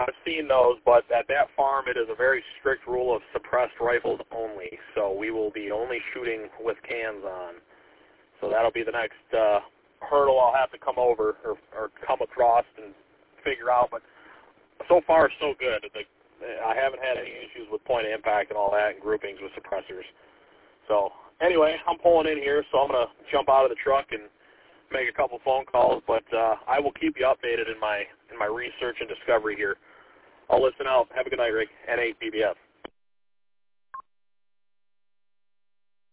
I've seen those, but at that farm it is a very strict rule of suppressed rifles only. So we will be only shooting with cans on. So that'll be the next hurdle I'll have to come over or come across and figure out. But so far, so good. I haven't had any issues with point of impact and all that and groupings with suppressors. So anyway, I'm pulling in here, so I'm going to jump out of the truck and make a couple phone calls. But I will keep you updated in my research and discovery here. I'll listen out. Have a good night, Rick. N8 BBF.